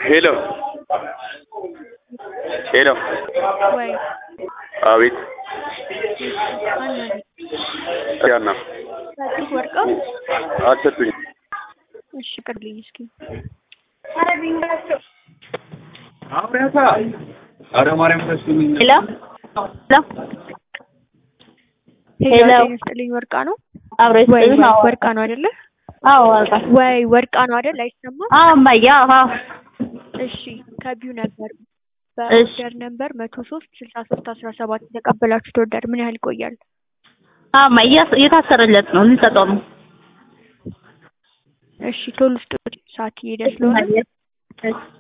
ሄሎ ሄሎ ወይ አቤት አናን ያና ታዲያ ወርቃ አትሰጡኝ እሺ ቅርልኝ እስኪ አብራታ አረ ማርያም ተስቱኝ ሄሎ ሄሎ ይስጥልኝ ወርቃ ነው አብረሽ ነው ወርቃ ነው አይደለ? አዎ ወርቃ ወይ ወርቃ ነው አይደል? አይሰማም? አዎ ማያ አዎ እሺ ከቢው ነበር በኦርደር ነበር 1036317 ተቀበላችሁ ኦርደር ምን ያህል ይቆያል? ማያ የታሰረለት ነው ልንሰጠው ነው። እሺ ቶሎ ስጡት ሰዓት እየሄደ ስለሆነ